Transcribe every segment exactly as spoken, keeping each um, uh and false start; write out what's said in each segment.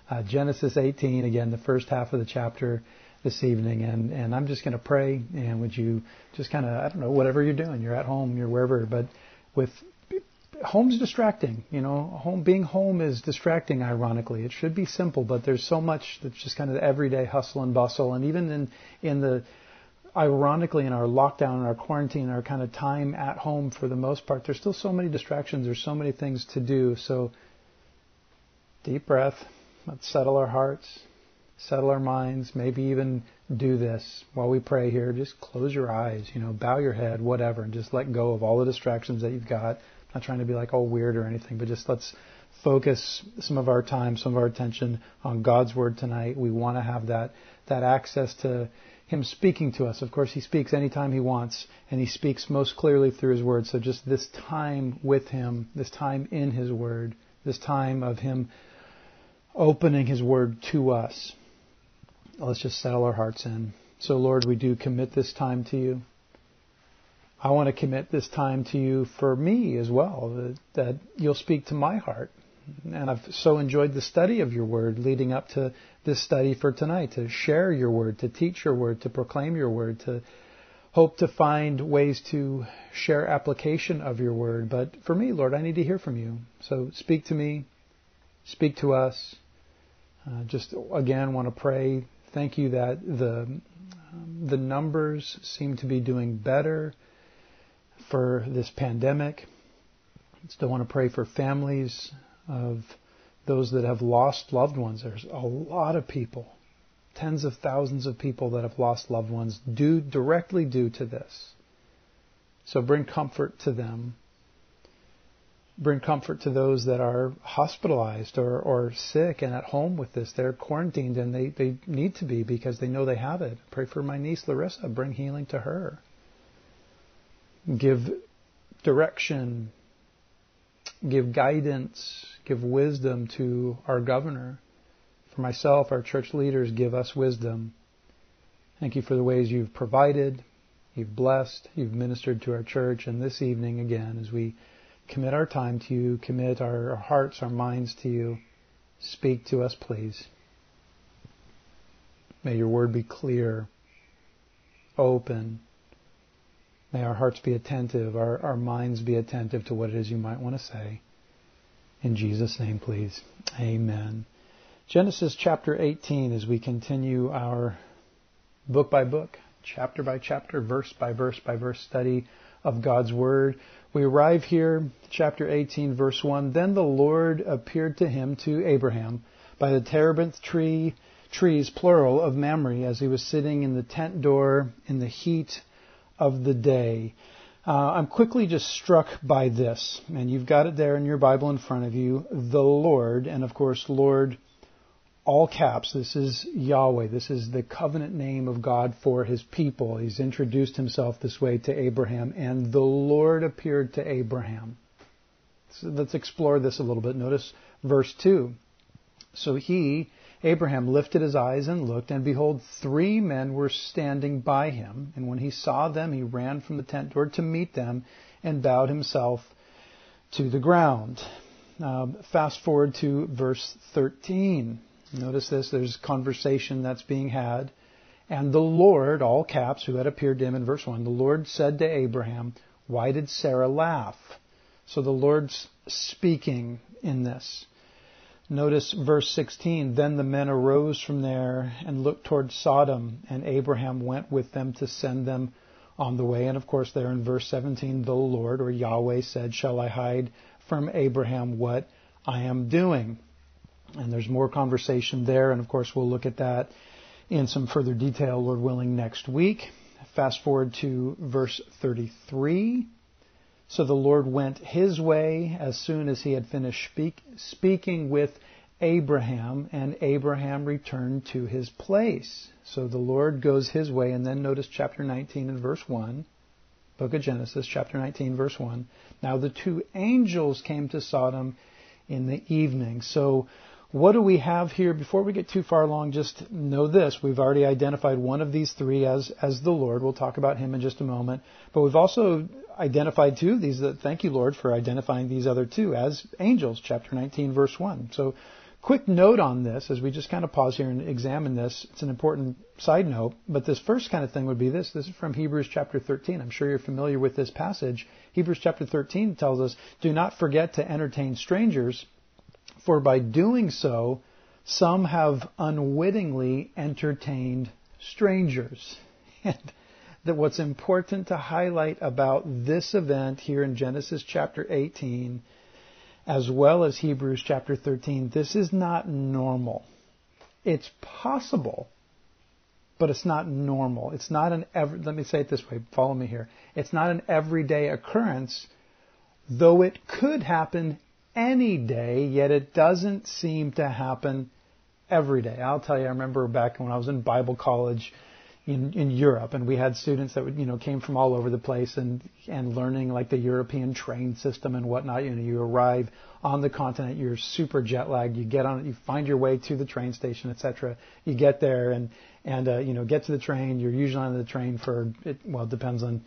uh, Genesis eighteen, again, the first half of the chapter this evening. And, and I'm just going to pray. And would you just kind of, I don't know, whatever you're doing, you're at home, you're wherever, but with home's distracting, you know, home, being home is distracting, ironically. It should be simple, but there's so much that's just kind of the everyday hustle and bustle. And even in, in the, ironically, in our lockdown, in our quarantine, our kind of time at home for the most part, there's still so many distractions. There's so many things to do. So deep breath. Let's settle our hearts, settle our minds, maybe even do this while we pray here. Just close your eyes, you know, bow your head, whatever, and just let go of all the distractions that you've got. I'm not trying to be like all weird or anything, but just let's focus some of our time, some of our attention on God's Word tonight. We want to have that that access to Him speaking to us. Of course, He speaks anytime He wants, and He speaks most clearly through His Word. So just this time with Him, this time in His Word, this time of Him opening His Word to us. Let's just settle our hearts in. So, Lord, we do commit this time to You. I want to commit this time to You for me as well, that, that You'll speak to my heart. And I've so enjoyed the study of Your Word leading up to this study for tonight, to share Your Word, to teach Your Word, to proclaim Your Word, to hope to find ways to share application of Your Word. But for me, Lord, I need to hear from You. So speak to me, speak to us. Uh, just again, want to pray. Thank You that the um, the numbers seem to be doing better for this pandemic. Still want to pray for families of those that have lost loved ones. There's a lot of people, tens of thousands of people that have lost loved ones due directly due to this. So bring comfort to them. Bring comfort to those that are hospitalized or, or sick and at home with this. They're quarantined and they, they need to be because they know they have it. Pray for my niece Larissa. Bring healing to her. Give direction, give guidance, give wisdom to our governor. For myself, our church leaders, give us wisdom. Thank You for the ways You've provided, You've blessed, You've ministered to our church. And this evening, again, as we commit our time to You, commit our hearts, our minds to You, speak to us, please. May Your Word be clear, open. May our hearts be attentive, our, our minds be attentive to what it is You might want to say. In Jesus' name, please. Amen. Genesis chapter eighteen, as we continue our book by book, chapter by chapter, verse by verse by verse study of God's Word. We arrive here, chapter eighteen, verse one. Then the Lord appeared to him, to Abraham, by the terebinth tree, trees, plural, of Mamre, as he was sitting in the tent door in the heat of the day. Uh, I'm quickly just struck by this, and you've got it there in your Bible in front of you. The Lord, and of course, Lord, all caps. This is Yahweh. This is the covenant name of God for His people. He's introduced Himself this way to Abraham, and the Lord appeared to Abraham. So let's explore this a little bit. Notice verse two. So he, Abraham, lifted his eyes and looked, and behold, three men were standing by him. And when he saw them, he ran from the tent door to meet them and bowed himself to the ground. Uh, fast forward to verse thirteen. Notice this, there's conversation that's being had. And the Lord, all caps, who had appeared to him in verse one, the Lord said to Abraham, why did Sarah laugh? So the Lord's speaking in this. Notice verse sixteen, then the men arose from there and looked toward Sodom, and Abraham went with them to send them on the way. And of course there in verse seventeen, the Lord, or Yahweh, said, shall I hide from Abraham what I am doing? And there's more conversation there, and of course we'll look at that in some further detail, Lord willing, next week. Fast forward to verse thirty-three. So the Lord went His way as soon as He had finished speak, speaking with Abraham, and Abraham returned to his place. So the Lord goes His way, and then notice chapter nineteen and verse one. Book of Genesis, chapter nineteen, verse one. Now the two angels came to Sodom in the evening. So what do we have here? Before we get too far along, just know this. We've already identified one of these three as, as the Lord. We'll talk about Him in just a moment. But we've also identified two of these. That, thank you, Lord, for identifying these other two as angels, chapter nineteen, verse one. So quick note on this, as we just kind of pause here and examine this, it's an important side note, but this first kind of thing would be this. This is from Hebrews chapter thirteen. I'm sure you're familiar with this passage. Hebrews chapter thirteen tells us, do not forget to entertain strangers, for by doing so, some have unwittingly entertained strangers. And that what's important to highlight about this event here in Genesis chapter eighteen, as well as Hebrews chapter thirteen, this is not normal. It's possible, but it's not normal. It's not an every, let me say it this way, follow me here. It's not an everyday occurrence, though it could happen any day, yet it doesn't seem to happen every day. I'll tell you, I remember back when I was in Bible college in, in Europe, and we had students that would, you know, came from all over the place and, and learning like the European train system and whatnot. You know, you arrive on the continent, you're super jet lagged, you get on, you find your way to the train station, et cetera. You get there and, and, uh, you know, get to the train. You're usually on the train for, it, well, it depends on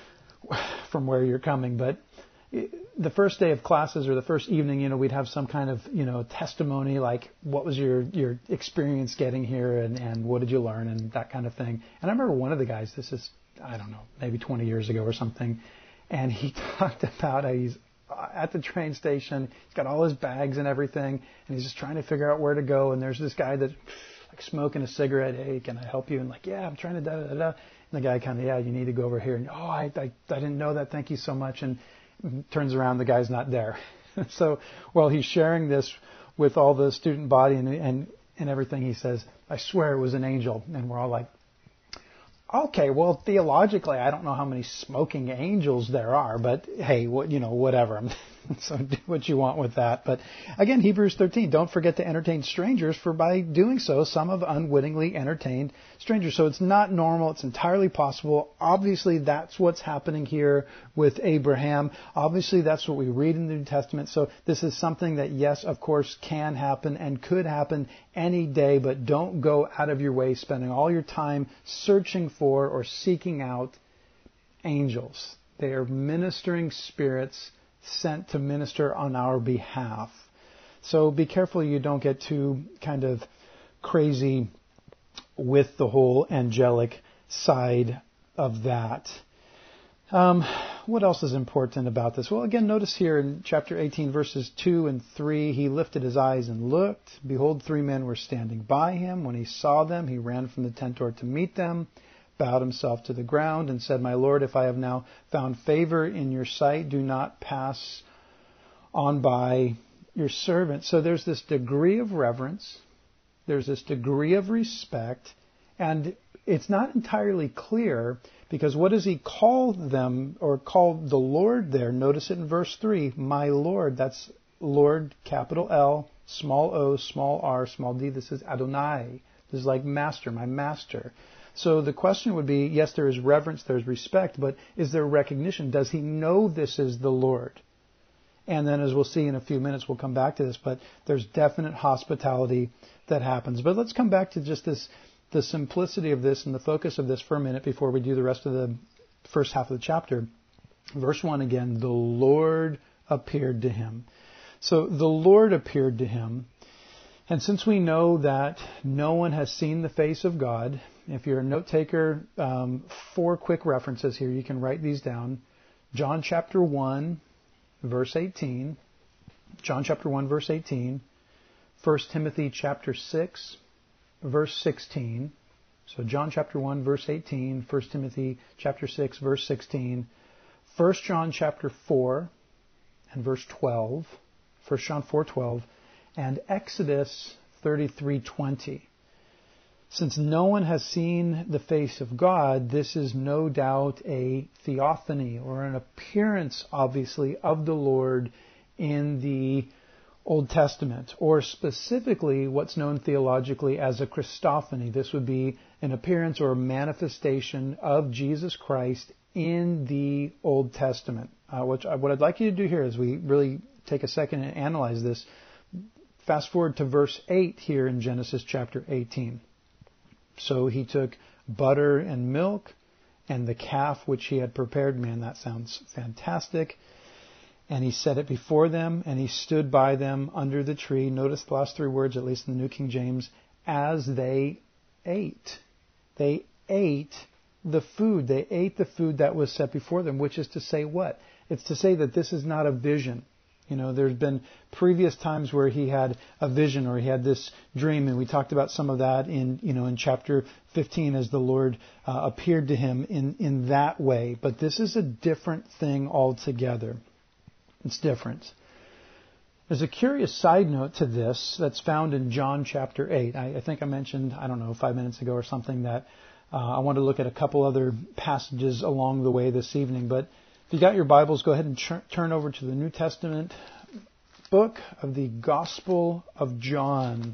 from where you're coming, but the first day of classes or the first evening, you know, we'd have some kind of, you know, testimony, like what was your, your experience getting here and, and what did you learn and that kind of thing. And I remember one of the guys, this is, I don't know, maybe twenty years ago or something, and he talked about how he's at the train station, he's got all his bags and everything, and he's just trying to figure out where to go, and there's this guy that's like smoking a cigarette. Hey, can I help you? And like, yeah, I'm trying to da da da. And the guy kind of, yeah, you need to go over here. And oh, I, I, I didn't know that. Thank you so much. And turns around, the guy's not there. So while he's sharing this with all the student body and, and and everything, he says, I swear it was an angel. And we're all like, okay, well, theologically, I don't know how many smoking angels there are, but hey, what, you know, whatever. So do what you want with that. But again, Hebrews thirteen, don't forget to entertain strangers, for by doing so, some have unwittingly entertained strangers. So it's not normal. It's entirely possible. Obviously, that's what's happening here with Abraham. Obviously, that's what we read in the New Testament. So this is something that, yes, of course, can happen and could happen any day, but don't go out of your way spending all your time searching for or seeking out angels. They are ministering spirits sent to minister on our behalf. So be careful you don't get too kind of crazy with the whole angelic side of that. Um, what else is important about this? Well, again, notice here in chapter eighteen, verses two and three, he lifted his eyes and looked. Behold, three men were standing by him. When he saw them, he ran from the tent door to meet them, bowed himself to the ground, and said, My Lord, if I have now found favor in your sight, do not pass on by your servant. So there's this degree of reverence. There's this degree of respect. And it's not entirely clear, because what does he call them, or call the Lord there? Notice it in verse three, my Lord. That's Lord, capital L, small o, small r, small d. This is Adonai. This is like master, my master. So the question would be, yes, there is reverence, there's respect, but is there recognition? Does he know this is the Lord? And then, as we'll see in a few minutes, we'll come back to this, but there's definite hospitality that happens. But let's come back to just this, the simplicity of this and the focus of this for a minute before we do the rest of the first half of the chapter. Verse one again, the Lord appeared to him. So the Lord appeared to him. And since we know that no one has seen the face of God, if you're a note taker, um, four quick references here. You can write these down. John chapter one, verse eighteen. John chapter one, verse eighteen. First Timothy chapter six, verse sixteen. So John chapter one, verse eighteen. First Timothy chapter six, verse sixteen. First John chapter four and verse twelve. First John four, twelve. And Exodus thirty-three twenty. Since no one has seen the face of God, this is no doubt a theophany, or an appearance, obviously, of the Lord in the Old Testament, or specifically what's known theologically as a Christophany. This would be an appearance or a manifestation of Jesus Christ in the Old Testament. Uh, which I, what I'd like you to do here is we really take a second and analyze this. Fast forward to verse eight here in Genesis chapter eighteen. So he took butter and milk and the calf which he had prepared. Man, that sounds fantastic. And he set it before them, and he stood by them under the tree. Notice the last three words, at least in the New King James, as they ate. They ate the food. They ate the food that was set before them, which is to say what? It's to say that this is not a vision. You know, there's been previous times where he had a vision or he had this dream, and we talked about some of that in, you know, in chapter fifteen as the Lord uh, appeared to him in, in that way. But this is a different thing altogether. It's different. There's a curious side note to this that's found in John chapter eight. I, I think I mentioned, I don't know, five minutes ago or something that uh, I want to look at a couple other passages along the way this evening. But if you got your Bibles, go ahead and ch- turn over to the New Testament book of the Gospel of John.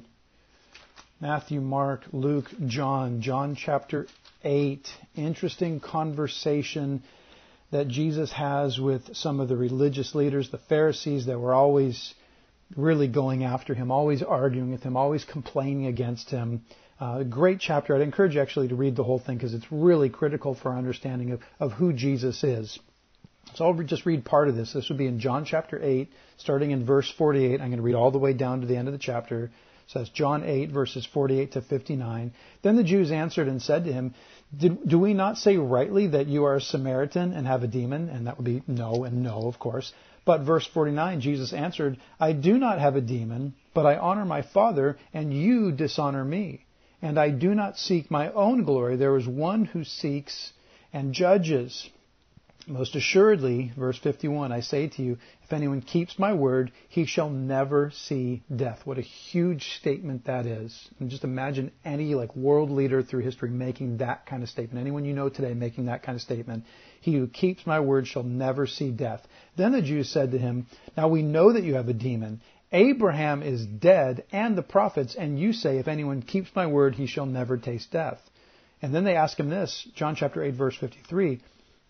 Matthew, Mark, Luke, John. John chapter eight. Interesting conversation that Jesus has with some of the religious leaders, the Pharisees, that were always really going after him, always arguing with him, always complaining against him. Uh, great chapter. I'd encourage you actually to read the whole thing because it's really critical for our understanding of, of who Jesus is. So I'll just read part of this. This would be in John chapter eight, starting in verse forty-eight. I'm going to read all the way down to the end of the chapter. It says John eight, verses forty-eight to fifty-nine. Then the Jews answered and said to him, Did, do we not say rightly that you are a Samaritan and have a demon? And that would be no and no, of course. But verse forty-nine, Jesus answered, I do not have a demon, but I honor my Father, and you dishonor me. And I do not seek my own glory. There is one who seeks and judges. Most assuredly, verse fifty-one, I say to you, if anyone keeps my word, he shall never see death. What a huge statement that is. And just imagine any like world leader through history making that kind of statement. Anyone you know today making that kind of statement. He who keeps my word shall never see death. Then the Jews said to him, now we know that you have a demon. Abraham is dead and the prophets, and you say, if anyone keeps my word, he shall never taste death. And then they ask him this, John chapter eight, verse fifty-three,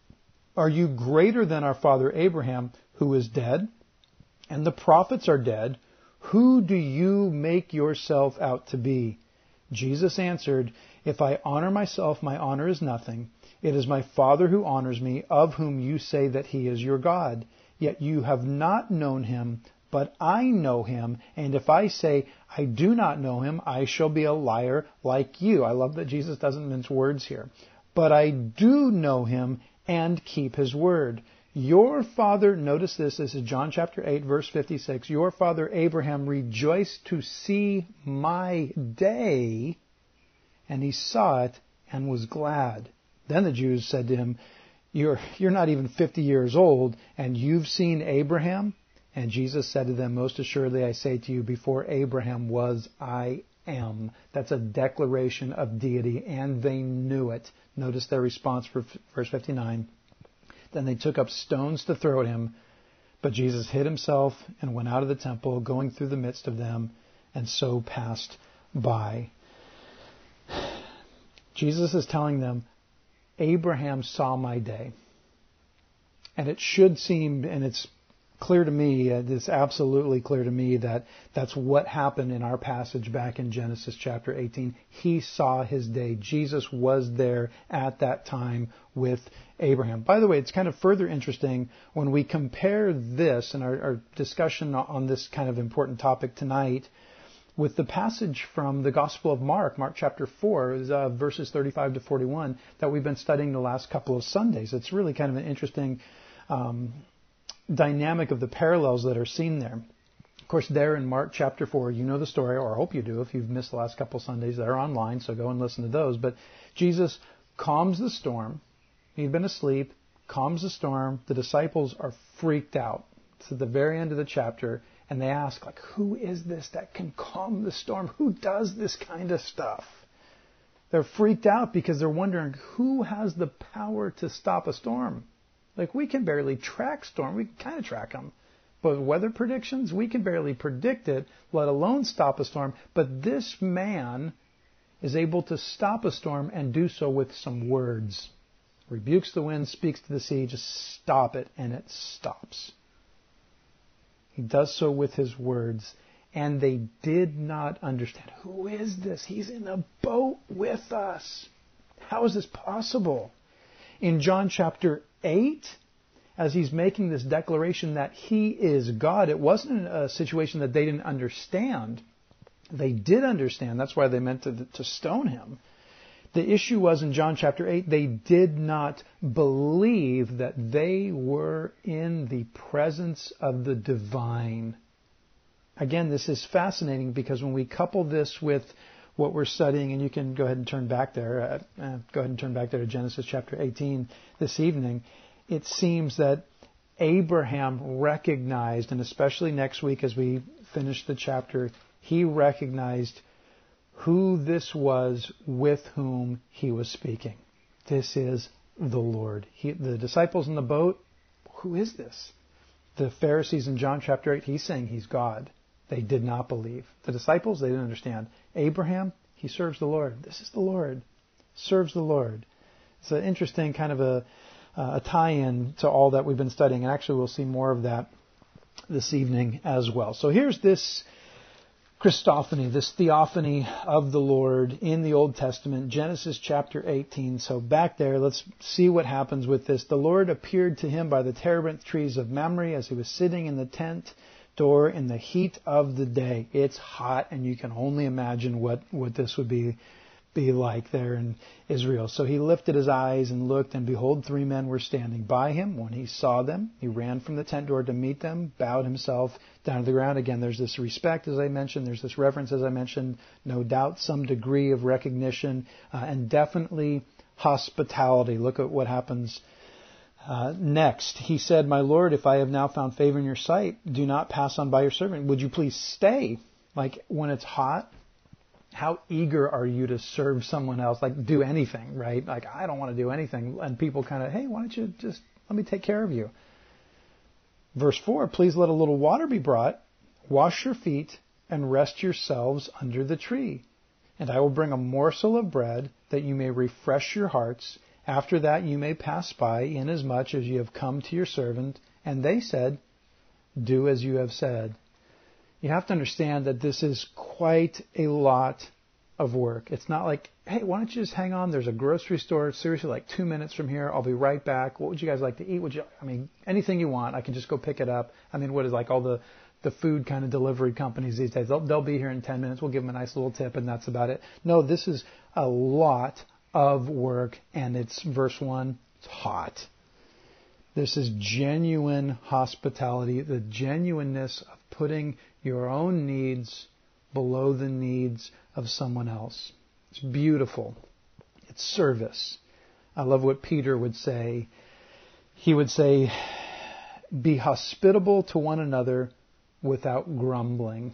are you greater than our father Abraham, who is dead? And the prophets are dead. Who do you make yourself out to be? Jesus answered, if I honor myself, my honor is nothing. It is my Father who honors me, of whom you say that he is your God. Yet you have not known him, but I know him. And if I say I do not know him, I shall be a liar like you. I love that Jesus doesn't mince words here. But I do know him and keep his word. Your father, notice this, this is John chapter eight, verse fifty-six. Your father Abraham rejoiced to see my day, and he saw it and was glad. Then the Jews said to him, you're, you're not even fifty years old, and you've seen Abraham? And Jesus said to them, most assuredly I say to you, before Abraham was, I am. That's a declaration of deity, and they knew it. Notice their response for verse fifty-nine. Then they took up stones to throw at him, but Jesus hid himself and went out of the temple, going through the midst of them, and so passed by. Jesus is telling them, Abraham saw my day. And it should seem, and it's clear to me, it's absolutely clear to me that that's what happened in our passage back in Genesis chapter eighteen. He saw his day. Jesus was there at that time with Abraham. By the way, it's kind of further interesting when we compare this and our, our discussion on this kind of important topic tonight with the passage from the Gospel of Mark, Mark chapter four, uh, verses thirty-five to forty-one, that we've been studying the last couple of Sundays. It's really kind of an interesting um, dynamic of the parallels that are seen there. Of course, there in Mark chapter four, you know the story, or I hope you do if you've missed the last couple Sundays. They're online, so go and listen to those. But Jesus calms the storm. He'd been asleep, calms the storm. The disciples are freaked out. It's at the very end of the chapter, and they ask, like, who is this that can calm the storm? Who does this kind of stuff? They're freaked out because they're wondering, who has the power to stop a storm? Like, we can barely track storm. We can kind of track them. But weather predictions, we can barely predict it, let alone stop a storm. But this man is able to stop a storm and do so with some words. Rebukes the wind, speaks to the sea, just stop it, and it stops. He does so with his words. And they did not understand. Who is this? He's in a boat with us. How is this possible? In John chapter eight, as he's making this declaration that he is God, it wasn't a situation that they didn't understand. They did understand. That's why they meant to, to stone him. The issue was in John chapter eight, they did not believe that they were in the presence of the divine. Again, this is fascinating because when we couple this with what we're studying, and you can go ahead and turn back there, uh, uh, go ahead and turn back there to Genesis chapter eighteen this evening, it seems that Abraham recognized, and especially next week as we finish the chapter, he recognized who this was with whom he was speaking. This is the Lord. He, the disciples in the boat, who is this? The Pharisees in John chapter eight, he's saying he's God. They did not believe. The disciples, they didn't understand. Abraham, he serves the Lord. This is the Lord. Serves the Lord. It's an interesting kind of a, a tie-in to all that we've been studying. And actually we'll see more of that this evening as well. So here's this Christophany, this theophany of the Lord in the Old Testament, Genesis chapter eighteen. So back there, let's see what happens with this. The Lord appeared to him by the terebinth trees of Mamre as he was sitting in the tent door in the heat of the day. It's hot, and you can only imagine what, what this would be, be like there in Israel. So he lifted his eyes and looked, and behold, three men were standing by him. When he saw them, he ran from the tent door to meet them, bowed himself down to the ground. Again, there's this respect, as I mentioned. There's this reverence, as I mentioned. No doubt some degree of recognition, uh, and definitely hospitality. Look at what happens Uh, next. He said, "My Lord, if I have now found favor in your sight, do not pass on by your servant. Would you please stay?" Like when it's hot, how eager are you to serve someone else? Like do anything, right? Like I don't want to do anything. And people kind of, hey, why don't you just let me take care of you? Verse four, "Please let a little water be brought. Wash your feet and rest yourselves under the tree. And I will bring a morsel of bread that you may refresh your hearts. After that you may pass by, inasmuch as you have come to your servant." And they said, "Do as you have said." You have to understand that this is quite a lot of work. It's not like, hey, why don't you just hang on? There's a grocery store, seriously, like two minutes from here. I'll be right back. What would you guys like to eat? Would you? I mean, anything you want. I can just go pick it up. I mean, what is like all the, the food kind of delivery companies these days? They'll, they'll be here in ten minutes. We'll give them a nice little tip, and that's about it. No, this is a lot of work, and it's verse one, it's hot. This is genuine hospitality, the genuineness of putting your own needs below the needs of someone else. It's beautiful. It's service. I love what Peter would say. He would say, "Be hospitable to one another without grumbling."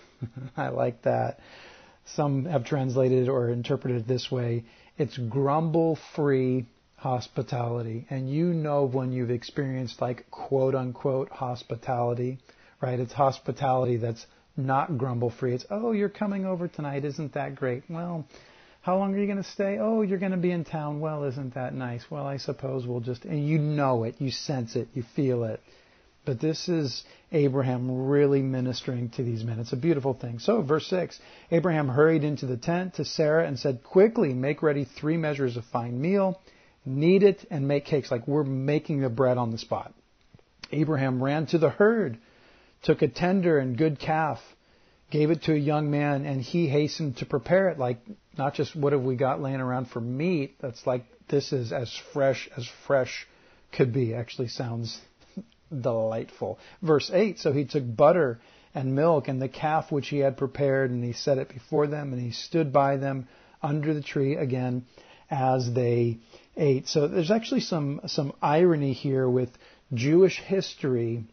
I like that. Some have translated or interpreted it this way. It's grumble-free hospitality. And you know when you've experienced like quote-unquote hospitality, right? It's hospitality that's not grumble-free. It's, oh, you're coming over tonight. Isn't that great? Well, how long are you going to stay? Oh, you're going to be in town. Well, isn't that nice? Well, I suppose we'll just... And you know it. You sense it. You feel it. But this is Abraham really ministering to these men. It's a beautiful thing. So, verse six, Abraham hurried into the tent to Sarah and said, "Quickly, make ready three measures of fine meal, knead it, and make cakes." Like we're making the bread on the spot. Abraham ran to the herd, took a tender and good calf, gave it to a young man, and he hastened to prepare it. Like, not just what have we got laying around for meat. That's like, this is as fresh as fresh could be. Actually sounds delightful. Verse eight, "So he took butter and milk and the calf which he had prepared, and he set it before them, and he stood by them under the tree again as they ate." So there's actually some, some irony here with Jewish history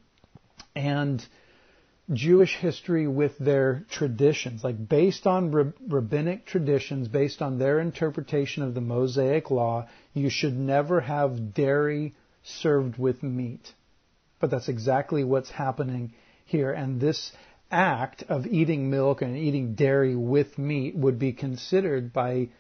and Jewish history with their traditions. Like based on rab- rabbinic traditions, based on their interpretation of the Mosaic law, you should never have dairy served with meat. But that's exactly what's happening here. And this act of eating milk and eating dairy with meat would be considered by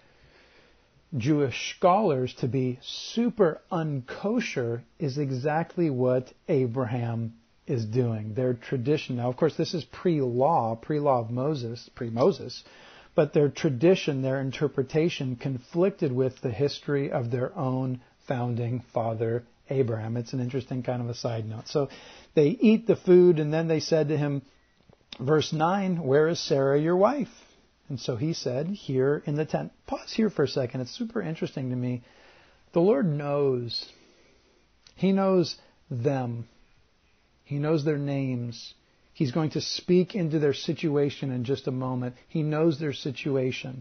Jewish scholars to be super unkosher, is exactly what Abraham is doing. Their tradition. Now, of course, this is pre-law, pre-law of Moses, pre-Moses, but their tradition, their interpretation conflicted with the history of their own founding father, Abraham. It's an interesting kind of a side note. So they eat the food, and then they said to him, verse nine, where is Sarah, your wife? And so he said, here in the tent. Pause here for a second. It's super interesting to me. The Lord knows. He knows them. He knows their names. He's going to speak into their situation in just a moment. He knows their situation.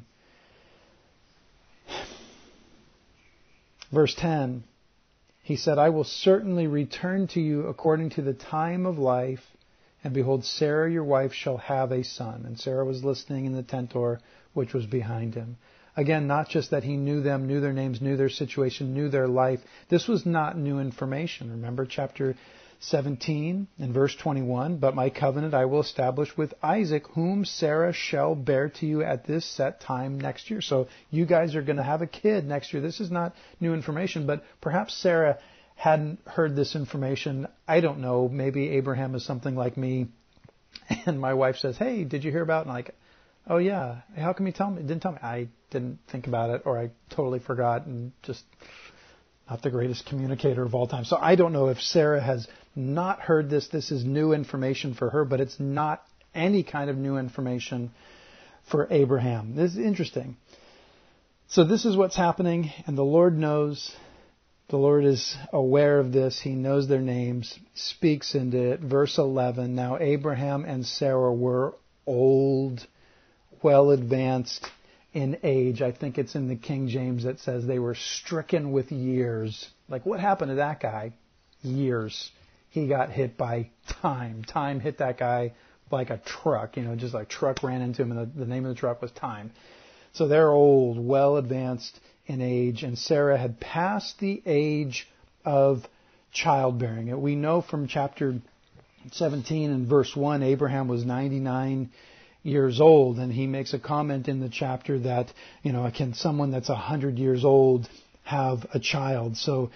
Verse ten, he said, I will certainly return to you according to the time of life, and behold, Sarah your wife shall have a son. And Sarah was listening in the tent door, which was behind him. Again, not just that he knew them, knew their names, knew their situation, knew their life. This was not new information. Remember chapter seventeen and verse twenty-one, but my covenant I will establish with Isaac, whom Sarah shall bear to you at this set time next year. So you guys are going to have a kid next year. This is not new information, but perhaps Sarah hadn't heard this information. I don't know. Maybe Abraham is something like me, and my wife says, hey, did you hear about it? And I'm like, oh yeah, how come you tell me? Didn't tell me. I didn't think about it, or I totally forgot, and just not the greatest communicator of all time. So I don't know if Sarah has not heard this. This is new information for her, but it's not any kind of new information for Abraham. This is interesting. So this is what's happening, and the Lord knows. The Lord is aware of this. He knows their names, speaks into it. Verse eleven, now Abraham and Sarah were old, well advanced in age. I think it's in the King James that says they were stricken with years. Like, what happened to that guy? Years. He got hit by time. Time hit that guy like a truck. You know, just like truck ran into him, and the, the name of the truck was time. So they're old, well advanced in age, and Sarah had passed the age of childbearing. We know from chapter seventeen and verse one, Abraham was ninety-nine years old, and he makes a comment in the chapter that, you know, can someone that's one hundred years old have a child? So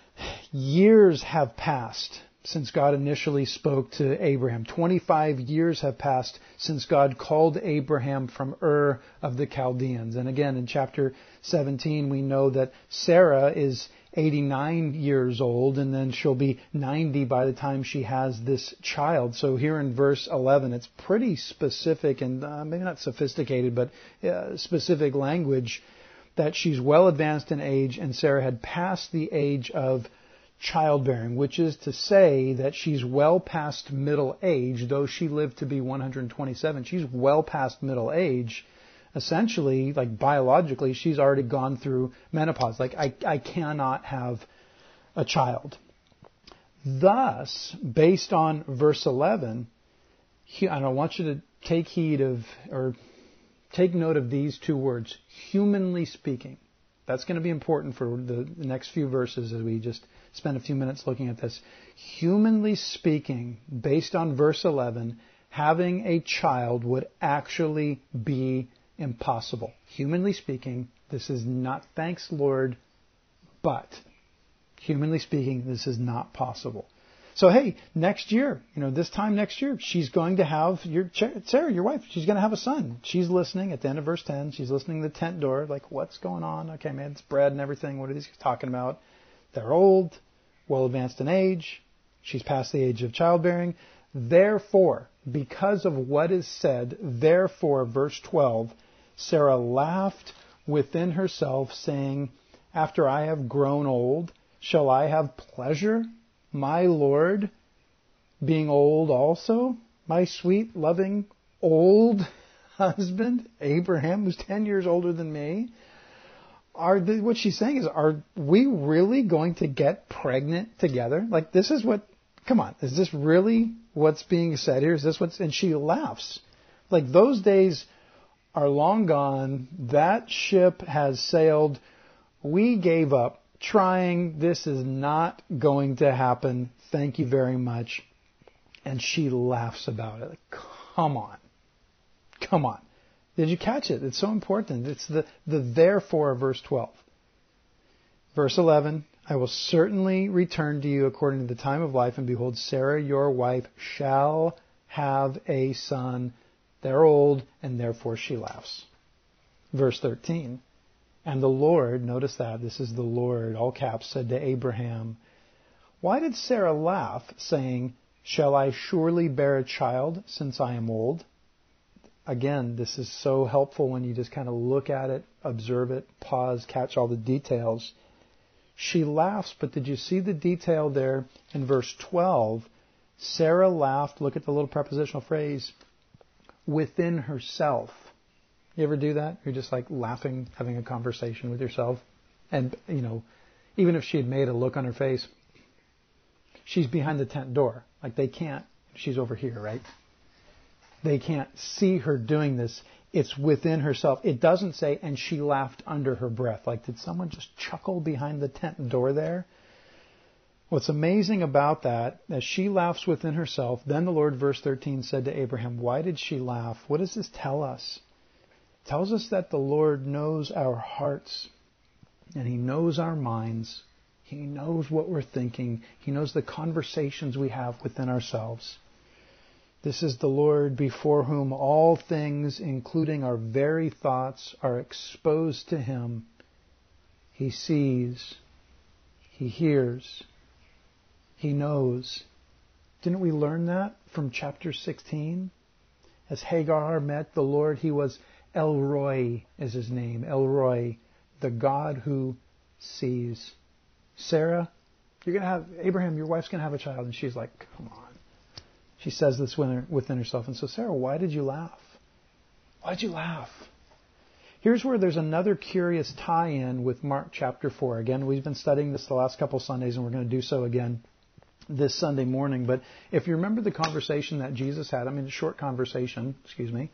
years have passed since God initially spoke to Abraham. twenty-five years have passed since God called Abraham from Ur of the Chaldeans. And again, in chapter seventeen, we know that Sarah is eighty-nine years old, and then she'll be ninety by the time she has this child. So here in verse eleven, it's pretty specific and uh, maybe not sophisticated, but uh, specific language that she's well advanced in age, and Sarah had passed the age of childbearing, which is to say that she's well past middle age. Though she lived to be one hundred twenty-seven, she's well past middle age. Essentially, like biologically, she's already gone through menopause. Like, I, I cannot have a child. Thus, based on verse eleven, and I want you to take heed of, or take note of these two words, humanly speaking. That's going to be important for the, the next few verses as we just spend a few minutes looking at this. Humanly speaking, based on verse eleven, having a child would actually be impossible. Humanly speaking, this is not, thanks Lord, but humanly speaking, this is not possible. So hey, next year, you know, this time next year, she's going to have your Sarah, your wife. She's going to have a son. She's listening at the end of verse ten. She's listening to the tent door, like, what's going on? Okay, man, it's bread and everything. What are these talking about? They're old, well advanced in age. She's past the age of childbearing. Therefore, because of what is said, therefore, verse twelve, Sarah laughed within herself, saying, after I have grown old, shall I have pleasure? My Lord, being old also, my sweet, loving, old husband, Abraham, who's ten years older than me. Are the, what she's saying is, are we really going to get pregnant together? Like, this is what, come on, is this really what's being said here? Is this what's, and she laughs. Like, those days are long gone. That ship has sailed. We gave up trying. This is not going to happen. Thank you very much. And she laughs about it. Like, come on. Come on. Did you catch it? It's so important. It's the, the therefore of verse twelve. Verse eleven, I will certainly return to you according to the time of life, and behold, Sarah, your wife, shall have a son. They're old, and therefore she laughs. Verse thirteen, and the Lord, notice that, this is the Lord, all caps, said to Abraham, Why did Sarah laugh, saying, "Shall I surely bear a child since I am old?" Again, this is so helpful when you just kind of look at it, observe it, pause, catch all the details. She laughs, but did you see the detail there in verse twelve? Sarah laughed, look at the little prepositional phrase, within herself. You ever do that? You're just like laughing, having a conversation with yourself. And, you know, even if she had made a look on her face, she's behind the tent door. Like they can't, she's over here, right? They can't see her doing this. It's within herself. It doesn't say, and she laughed under her breath. Like, did someone just chuckle behind the tent door there? What's amazing about that, as she laughs within herself, then the Lord, verse thirteen, said to Abraham, why did she laugh? What does this tell us? It tells us that the Lord knows our hearts, and He knows our minds. He knows what we're thinking. He knows the conversations we have within ourselves. This is the Lord before whom all things, including our very thoughts, are exposed to Him. He sees. He hears. He knows. Didn't we learn that from chapter sixteen? As Hagar met the Lord, He was El Roi, is His name. El Roi, the God who sees. Sarah, you're going to have, Abraham, your wife's going to have a child. And she's like, come on. She says this within herself. And so, Sarah, why did you laugh? Why did you laugh? Here's where there's another curious tie-in with Mark chapter four. Again, we've been studying this the last couple Sundays, and we're going to do so again this Sunday morning. But if you remember the conversation that Jesus had, I mean, a short conversation, excuse me,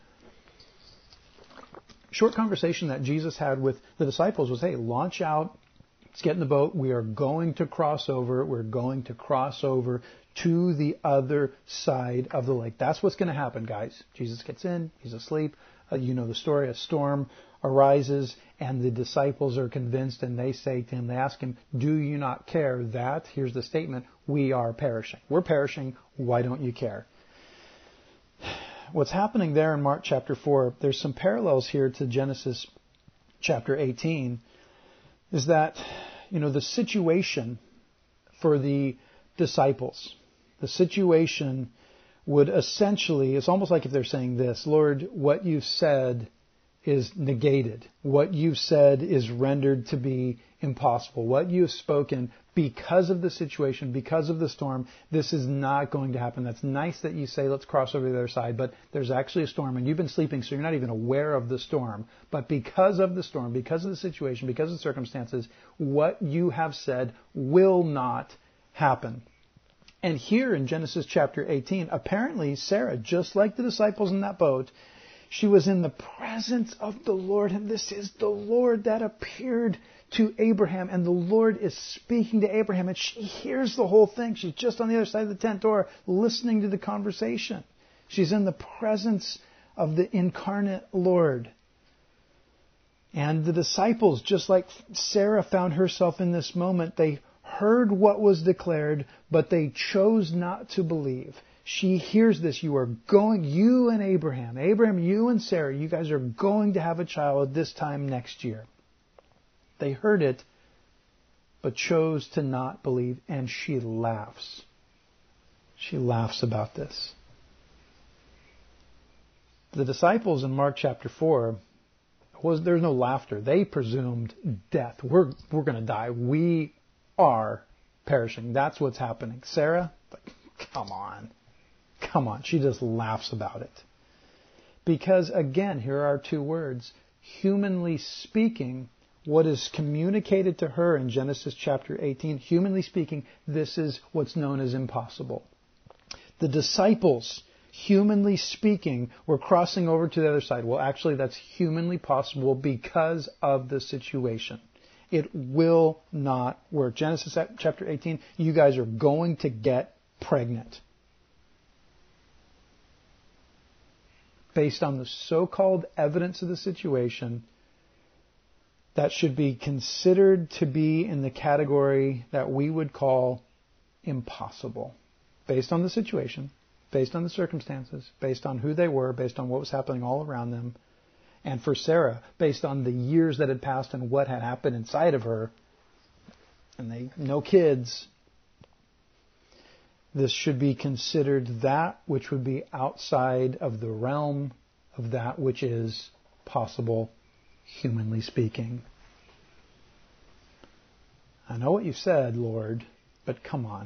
short conversation that Jesus had with the disciples was, hey, launch out, let's get in the boat. We are going to cross over. We're going to cross over to the other side of the lake. That's what's going to happen, guys. Jesus gets in. He's asleep. Uh, you know the story. A storm arises, and the disciples are convinced, and they say to him, they ask him, do you not care that, here's the statement, we are perishing. We're perishing. Why don't you care? What's happening there in Mark chapter four, there's some parallels here to Genesis chapter eighteen, is that, you know, the situation for the disciples, the situation would essentially, it's almost like if they're saying this, Lord, what you've said is negated. What you've said is rendered to be impossible. What you've spoken, because of the situation, because of the storm, this is not going to happen. That's nice that you say, let's cross over to the other side, but there's actually a storm, and you've been sleeping, so you're not even aware of the storm. But because of the storm, because of the situation, because of the circumstances, what you have said will not happen. And here in Genesis chapter eighteen, apparently Sarah, just like the disciples in that boat, she was in the presence of the Lord, and this is the Lord that appeared to Abraham, and the Lord is speaking to Abraham, and she hears the whole thing. She's just on the other side of the tent door, listening to the conversation. She's in the presence of the incarnate Lord. And the disciples, just like Sarah found herself in this moment, they heard what was declared, but they chose not to believe. She hears this. You are going, you and Abraham, Abraham, you and Sarah, you guys are going to have a child this time next year. They heard it, but chose to not believe, and she laughs. She laughs about this. The disciples in Mark chapter four, was there's no laughter. They presumed death. We're we're going to die. We are perishing. That's what's happening. Sarah, like, come on. Come on. She just laughs about it. Because, again, here are two words. Humanly speaking, what is communicated to her in Genesis chapter eighteen, humanly speaking, this is what's known as impossible. The disciples, humanly speaking, were crossing over to the other side. Well, actually, that's humanly possible because of the situation. It will not work. Genesis chapter eighteen, you guys are going to get pregnant. Based on the so-called evidence of the situation, that should be considered to be in the category that we would call impossible. Based on the situation, based on the circumstances, based on who they were, based on what was happening all around them. And for Sarah, based on the years that had passed and what had happened inside of her, and they no kids, this should be considered that which would be outside of the realm of that which is possible, humanly speaking. I know what you said, Lord, but come on.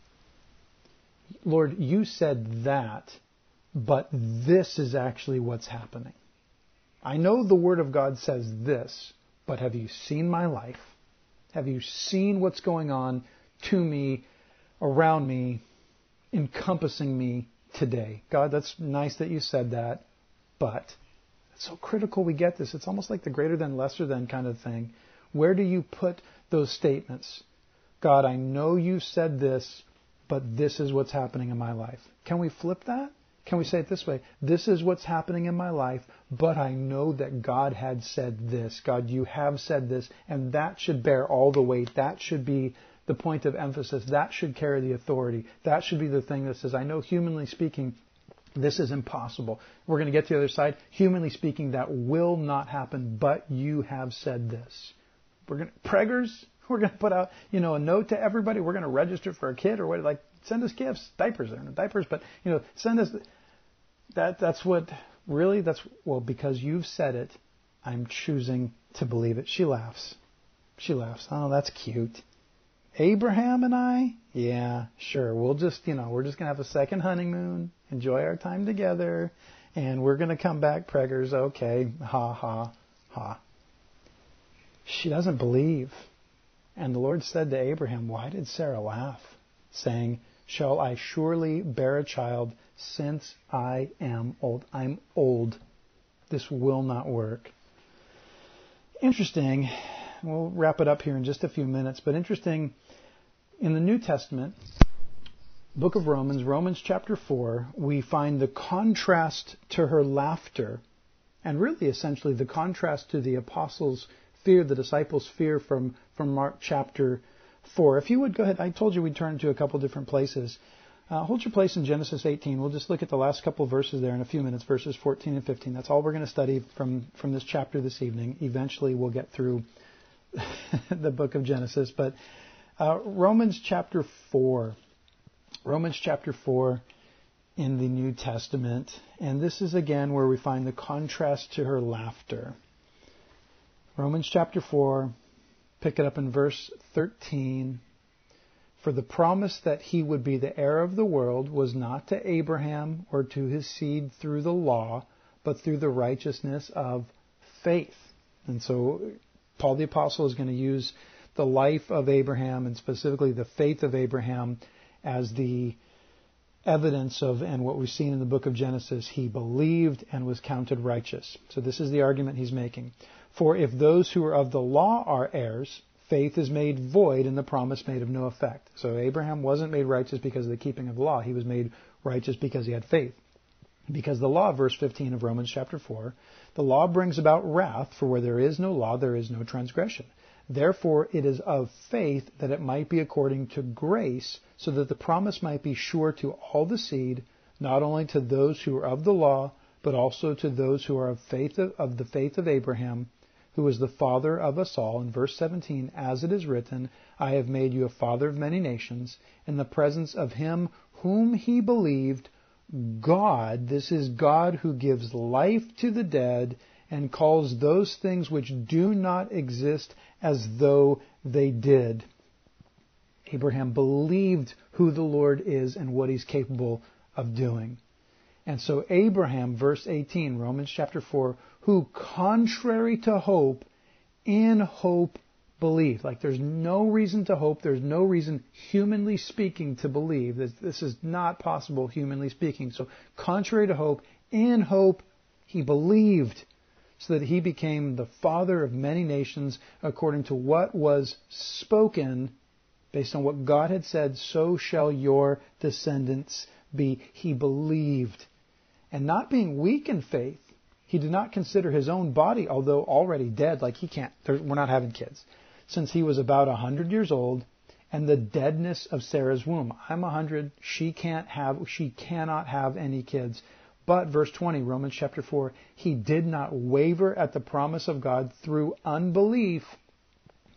Lord, you said that, but this is actually what's happening. I know the Word of God says this, but have you seen my life? Have you seen what's going on to me, around me, encompassing me today? God, that's nice that you said that, but it's so critical we get this. It's almost like the greater than, lesser than kind of thing. Where do you put those statements? God, I know you said this, but this is what's happening in my life. Can we flip that? Can we say it this way? This is what's happening in my life, but I know that God had said this. God, you have said this, and that should bear all the weight. That should be the point of emphasis. That should carry the authority. That should be the thing that says, I know humanly speaking, this is impossible. We're going to get to the other side. Humanly speaking, that will not happen, but you have said this. We're going to, preggers, we're going to put out, you know, a note to everybody. We're going to register for a kid or what, like, send us gifts, diapers, there are no diapers, but, you know, send us, that. that's what, really, that's, well, because you've said it, I'm choosing to believe it. She laughs. She laughs. Oh, that's cute. Abraham and I? Yeah, sure. We'll just, you know, we're just going to have a second honeymoon, enjoy our time together, and we're going to come back preggers. Okay, ha, ha, ha. She doesn't believe. And the Lord said to Abraham, why did Sarah laugh? Saying, shall I surely bear a child since I am old? I'm old. This will not work. Interesting. We'll wrap it up here in just a few minutes, but interesting, in the New Testament, book of Romans, Romans chapter four, we find the contrast to her laughter, and really essentially the contrast to the apostles' fear, the disciples' fear from, from Mark chapter four. If you would go ahead, I told you we'd turn to a couple different places. Uh, hold your place in Genesis eighteen. We'll just look at the last couple of verses there in a few minutes, verses fourteen and fifteen. That's all we're going to study from, from this chapter this evening. Eventually we'll get through the book of Genesis. But uh, Romans chapter four. Romans chapter four in the New Testament. And this is again where we find the contrast to her laughter. Romans chapter four, pick it up in verse thirteen. For the promise that he would be the heir of the world was not to Abraham or to his seed through the law, but through the righteousness of faith. And so Paul the Apostle is going to use the life of Abraham and specifically the faith of Abraham as the evidence of, and what we've seen in the book of Genesis, he believed and was counted righteous. So this is the argument he's making. For if those who are of the law are heirs, faith is made void and the promise made of no effect. So Abraham wasn't made righteous because of the keeping of the law. He was made righteous because he had faith. Because the law, verse fifteen of Romans chapter four, the law brings about wrath, for where there is no law, there is no transgression. Therefore it is of faith that it might be according to grace, so that the promise might be sure to all the seed, not only to those who are of the law, but also to those who are of faith of, of the faith of Abraham, who is the father of us all. In verse seventeen, as it is written, I have made you a father of many nations, in the presence of him whom he believed, God, this is God who gives life to the dead and calls those things which do not exist as though they did. Abraham believed who the Lord is and what he's capable of doing. And so Abraham, verse eighteen, Romans chapter four, who contrary to hope, in hope believed. Like there's no reason to hope, there's no reason humanly speaking to believe. This, this is not possible humanly speaking. So contrary to hope, in hope he believed, so that he became the father of many nations according to what was spoken, based on what God had said, so shall your descendants be. He believed. And not being weak in faith, he did not consider his own body, although already dead, like he can't, we're not having kids, since he was about a hundred years old, and the deadness of Sarah's womb. I'm a hundred, she can't have, she cannot have any kids. But, verse twenty, Romans chapter four, he did not waver at the promise of God through unbelief,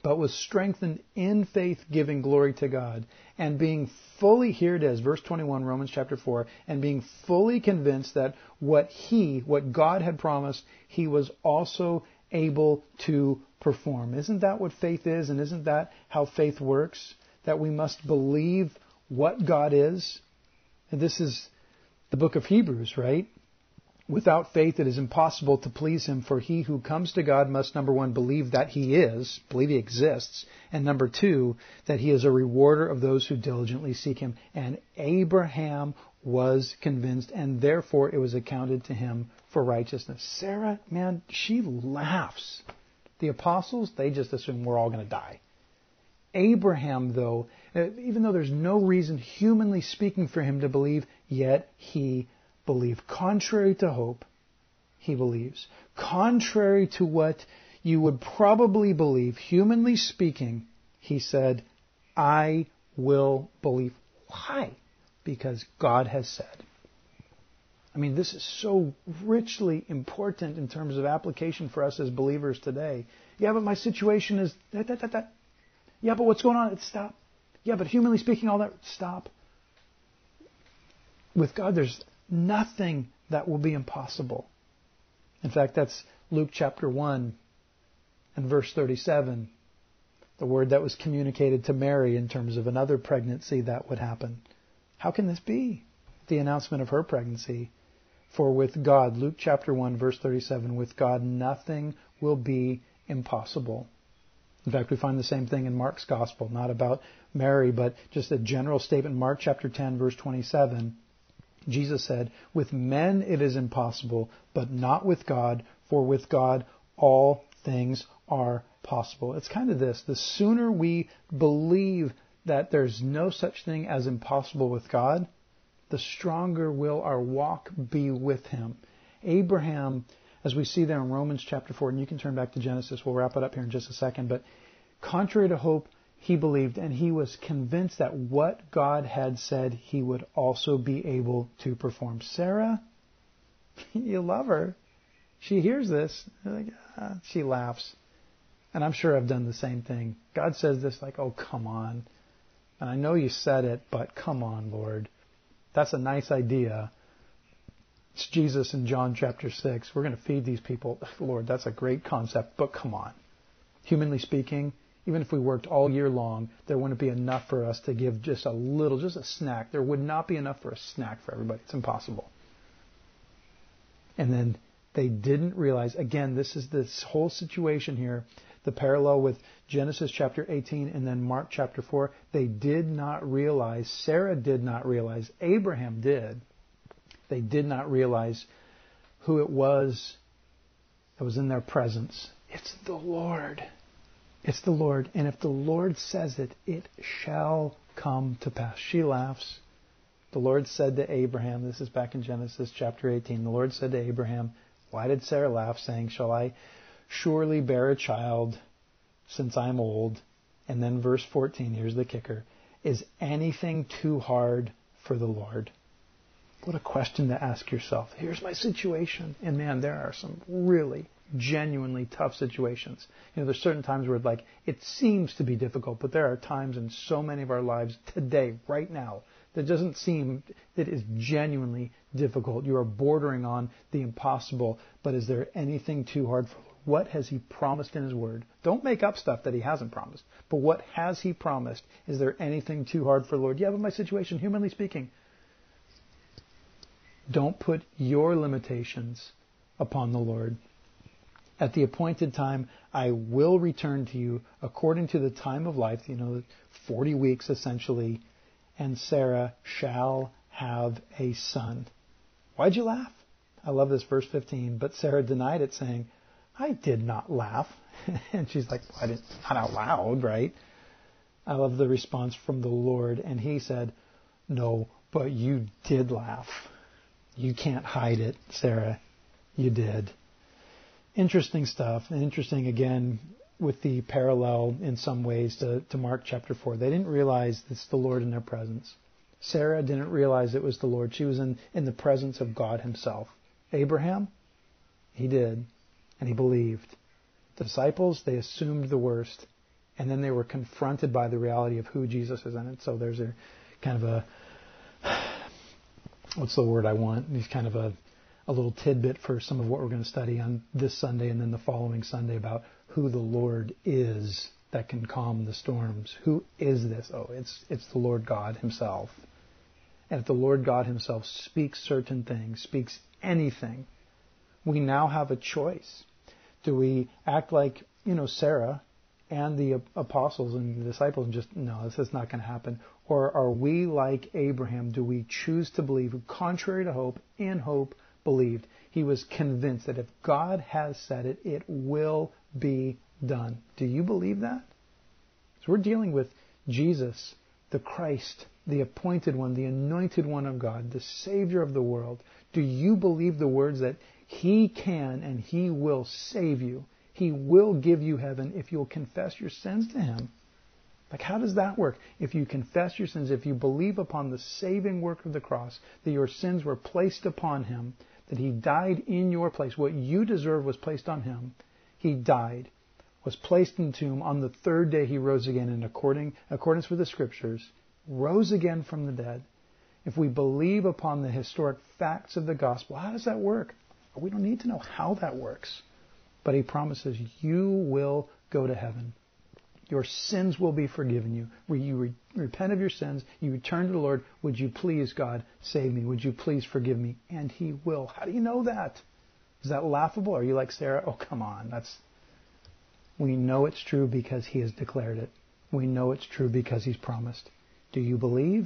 but was strengthened in faith, giving glory to God, and being fully, here it is, verse twenty-one, Romans chapter four, and being fully convinced that what he, what God had promised, he was also able to perform. Isn't that what faith is? And isn't that how faith works? That we must believe what God is? And this is the book of Hebrews, right? Without faith, it is impossible to please him, for he who comes to God must, number one, believe that he is, believe he exists, and number two, that he is a rewarder of those who diligently seek him. And Abraham was convinced, and therefore it was accounted to him for righteousness. Sarah, man, she laughs. The apostles, they just assume we're all going to die. Abraham, though, even though there's no reason, humanly speaking, for him to believe, yet he believed. Contrary to hope, he believes. Contrary to what you would probably believe, humanly speaking, he said, I will believe. Why? Because God has said. I mean, this is so richly important in terms of application for us as believers today. Yeah, but my situation is that, that, that, that. Yeah, but what's going on? It's stop. Yeah, but humanly speaking, all that, stop. With God, there's nothing that will be impossible. In fact, that's Luke chapter one and verse thirty-seven. The word that was communicated to Mary in terms of another pregnancy that would happen. How can this be? The announcement of her pregnancy. For with God, Luke chapter one, verse thirty-seven, with God nothing will be impossible. In fact, we find the same thing in Mark's gospel, not about Mary, but just a general statement. Mark chapter ten, verse twenty-seven, Jesus said, with men it is impossible, but not with God, for with God all things are possible. It's kind of this. The sooner we believe that there's no such thing as impossible with God, the stronger will our walk be with him. Abraham, as we see there in Romans chapter four, and you can turn back to Genesis, we'll wrap it up here in just a second, but contrary to hope, he believed, and he was convinced that what God had said he would also be able to perform. Sarah, you love her. She hears this. Like, ah, she laughs. And I'm sure I've done the same thing. God says this like, oh, come on. And I know you said it, but come on, Lord. That's a nice idea. It's Jesus in John chapter six. We're going to feed these people. Lord, that's a great concept, but come on. Humanly speaking, even if we worked all year long, there wouldn't be enough for us to give just a little, just a snack. There would not be enough for a snack for everybody. It's impossible. And then they didn't realize, again, this is this whole situation here, the parallel with Genesis chapter eighteen and then Mark chapter four. They did not realize, Sarah did not realize, Abraham did. They did not realize who it was that was in their presence. It's the Lord. It's the Lord. And if the Lord says it, it shall come to pass. She laughs. The Lord said to Abraham, this is back in Genesis chapter eighteen, the Lord said to Abraham, why did Sarah laugh, saying, shall I surely bear a child since I'm old? And then verse fourteen, here's the kicker. Is anything too hard for the Lord? What a question to ask yourself. Here's my situation. And man, there are some really genuinely tough situations. You know, there's certain times where like it seems to be difficult, but there are times in so many of our lives today, right now, that doesn't seem that is genuinely difficult. You are bordering on the impossible, but is there anything too hard for the Lord? What has he promised in his word? Don't make up stuff that he hasn't promised. But what has he promised? Is there anything too hard for the Lord? Yeah, but my situation, humanly speaking. Don't put your limitations upon the Lord. At the appointed time, I will return to you according to the time of life, you know, forty weeks essentially, and Sarah shall have a son. Why'd you laugh? I love this verse fifteen, but Sarah denied it, saying, I did not laugh. And she's like, well, I didn't, not out loud, right? I love the response from the Lord, and he said, no, but you did laugh. You can't hide it, Sarah. You did. Interesting stuff. And interesting, again, with the parallel in some ways to, to Mark chapter four. They didn't realize it's the Lord in their presence. Sarah didn't realize it was the Lord. She was in, in the presence of God himself. Abraham, he did, and he believed. The disciples, they assumed the worst, And then they were confronted by the reality of who Jesus is in it. So there's a kind of a, what's the word I want? He's kind of a, a little tidbit for some of what we're going to study on this Sunday and then the following Sunday about who the Lord is that can calm the storms. Who is this? Oh, it's it's the Lord God himself. And if the Lord God himself speaks certain things, speaks anything, we now have a choice. Do we act like, you know, Sarah and the apostles and the disciples and just, no, this is not going to happen? Or are we like Abraham? Do we choose to believe, contrary to hope, in hope, believed? He was convinced that if God has said it, it will be done. Do you believe that? So we're dealing with Jesus, the Christ, the appointed one, the anointed one of God, the Savior of the world. Do you believe the words that He can and He will save you? He will give you heaven if you'll confess your sins to Him. Like, how does that work? If you confess your sins, if you believe upon the saving work of the cross, that your sins were placed upon Him, that He died in your place, what you deserve was placed on Him. He died, was placed in the tomb. On the third day He rose again in according, accordance with the Scriptures, rose again from the dead. If we believe upon the historic facts of the gospel, how does that work? We don't need to know how that works. But He promises you will go to heaven. Your sins will be forgiven you. Where you re- repent of your sins, you return to the Lord. Would you please, God, save me? Would you please forgive me? And He will. How do you know that? Is that laughable? Are you like Sarah? Oh, come on. That's. We know it's true because He has declared it. We know it's true because He's promised. Do you believe?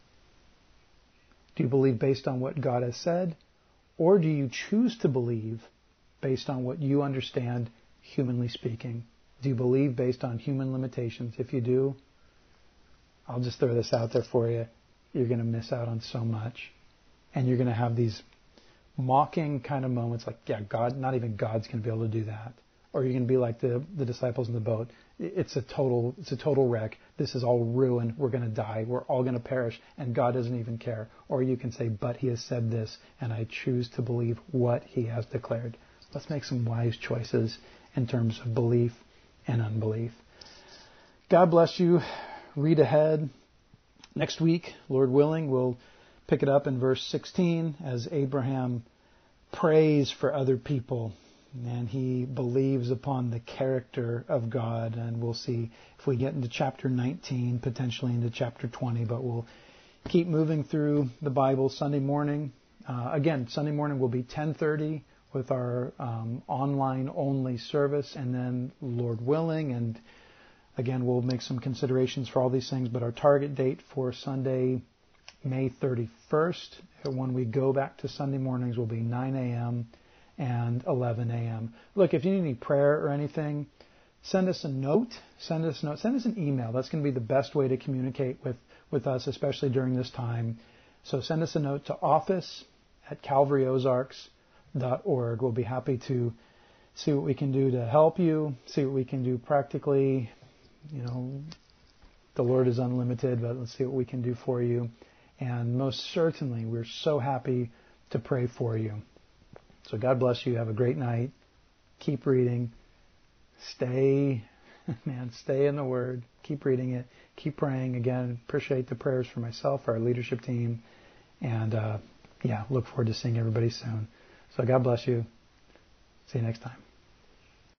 Do you believe based on what God has said? Or do you choose to believe based on what you understand, humanly speaking? Do you believe based on human limitations? If you do, I'll just throw this out there for you. You're going to miss out on so much. And you're going to have these mocking kind of moments like, yeah, God, not even God's going to be able to do that. Or you're going to be like the, the disciples in the boat. It's a total, it's a total wreck. This is all ruined. We're going to die. We're all going to perish. And God doesn't even care. Or you can say, but He has said this, and I choose to believe what He has declared. Let's make some wise choices in terms of belief and unbelief. God bless you. Read ahead. Next week, Lord willing, we'll pick it up in verse sixteen as Abraham prays for other people and he believes upon the character of God. And we'll see if we get into chapter nineteen, potentially into chapter twenty, but we'll keep moving through the Bible. Sunday morning, uh, again, Sunday morning will be ten thirty with our um, online-only service, and then, Lord willing, and again, we'll make some considerations for all these things, but our target date for Sunday, May thirty-first, when we go back to Sunday mornings, will be nine a.m. and eleven a.m. Look, if you need any prayer or anything, send us a note, send us a note, send us an email. That's going to be the best way to communicate with, with us, especially during this time. So send us a note to office at calvary ozarks dot org. We'll be happy to see what we can do to help you, see what we can do practically. You know, the Lord is unlimited, but let's see what we can do for you. And most certainly, we're so happy to pray for you. So God bless you. Have a great night. Keep reading. Stay, man, stay in the Word. Keep reading it. Keep praying. Again, appreciate the prayers for myself, our leadership team. And, uh, yeah, look forward to seeing everybody soon. So God bless you. See you next time.